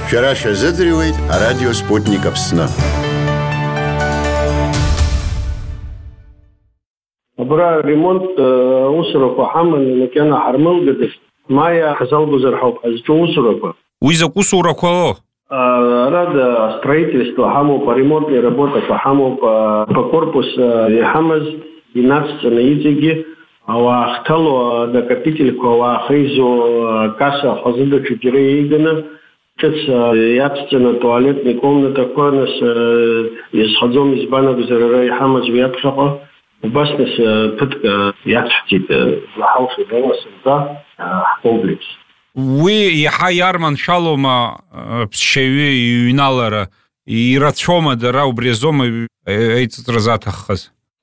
Шәара шәазыӡырҩуеит арадио Спутник Аԥсны. Абра ремонт усурақәа ҳаманы макьана ҳармылгадаз маиа ҳзалгозар ҳауп ҳазҿу усурақәа. Уи закә усурақәало? Арада строительство ҳамоуп, аремонтни работақәа ҳамоуп, па корпус иҳамаз инацҵаны иҵегьы ауаа хҭало накопительқәа ауаа хеизо касса хазы даҽа џьара иеиганы ҿыц иацҵаны туалетни комнатақәа нас иазхаӡом избан акәзар ара иҳамаз уи аԥхьаҟа убас нас ԥыҭк иацҳҵеит ҳалшоит сынтәа ҳкомплекс. Уи иаҳа иарманшәалома аԥсшьаҩы иҩналара, ирацәома дара убри азоума еиҵыҵра заҭаххаз?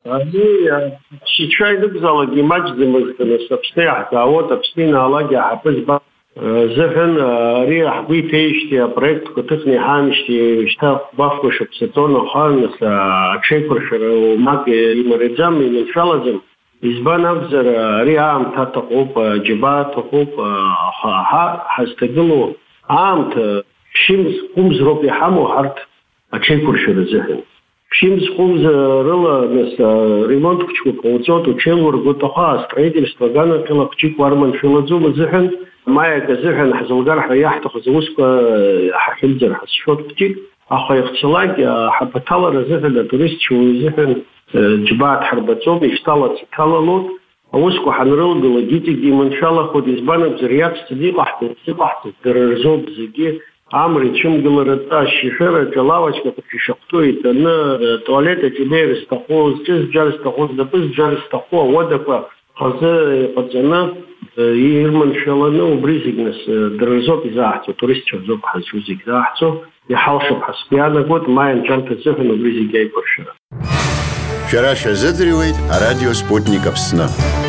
Шьыцәа идыгзалак имаҷӡамызт нас Аԥсны иаҳзаауаз, Аԥсны инаалак иаҳаԥы збан зыҳәан ари ҳгәы иҭеижьҭеи апроектқәа ҭыхны иҳаамышьҭеи шьҭа бафқәа шықәса цон аха нас аҽеиқәыршәара оумак имариаӡам, иманшәалаӡам. Избан акәзар ари аамҭа аҭахуп, џьабаа аҭахуп, аха ҳазҭагылоу аамҭа ԥшьымз хәымз роуп иҳамоу ҳарҭ аҽеиқәыршәара зыҳәан. ԥшьымз хәымз рыла нас ремонтқәаҵәҟьа ҟауҵоит, уҽеилургоит, аха астроительство аганахьала қәҷык уарманшәалаӡом азыҳәан маиак азыҳәан ҳзылгар ҳәа иаҳҭахыз аусқәа ҳахьымӡар ҳазшәоит қәҷык, аха ихцалак ҳаԥаҭалара азыҳәан атуристцәа азыҳәан џьбаа дҳарбаӡом, ишьҭаларц иҭалалоит. Аусқәа ҳанрылгалак иҵегьы иманшәалахоит, избан акәзар иацҵаны иҟаҳҵоит дара рзоуп зегьы. Амра ицәымгаларатәы ашьшьыҳәыраҿы алавочкақәа ишахәҭоу иҭаны туалетаҿ инеир зҭаху, зҿы зџьар зҭаху, знапы зџьар зҭаху ауадақәа хазы иҟаҵаны ирманшәаланы убри зегь нас дара рзоуп изааҳҵо, туристцәа рзоуп ҳазҿу зегь изааҳҵо, иҳалшап ҳәа сгәы иаанагоит маи анҵәамҭа азыҳәан убри зегь аиқәыршәара. Шәара шәазыӡырҩуеит арадио Спутник Аԥсны.